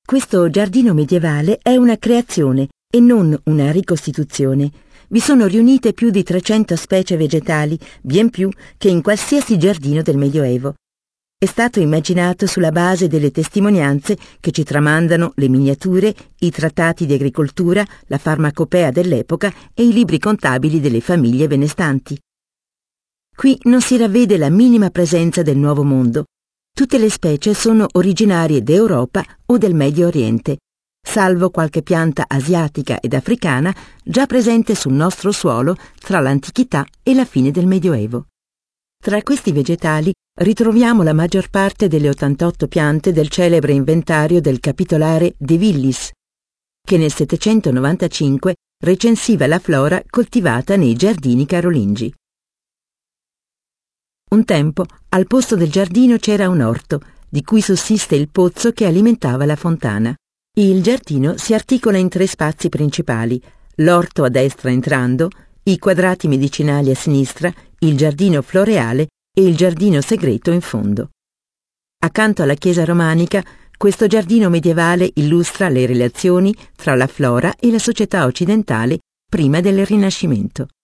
Questo giardino medievale è una creazione e non una ricostituzione. Vi sono riunite più di 300 specie vegetali, bien più che in qualsiasi giardino del Medioevo. È stato immaginato sulla base delle testimonianze che ci tramandano le miniature, i trattati di agricoltura, la farmacopea dell'epoca e i libri contabili delle famiglie benestanti. Qui non si ravvede la minima presenza del Nuovo Mondo. Tutte le specie sono originarie d'Europa o del Medio Oriente, salvo qualche pianta asiatica ed africana già presente sul nostro suolo tra l'antichità e la fine del Medioevo. Tra questi vegetali ritroviamo la maggior parte delle 88 piante del celebre inventario del capitolare De Villis, che nel 795 recensiva la flora coltivata nei giardini carolingi. Un tempo, al posto del giardino c'era un orto, di cui sussiste il pozzo che alimentava la fontana. Il giardino si articola in 3 spazi principali, l'orto a destra entrando, i quadrati medicinali a sinistra, il giardino floreale e il giardino segreto in fondo. Accanto alla chiesa romanica, questo giardino medievale illustra le relazioni tra la flora e la società occidentale prima del Rinascimento.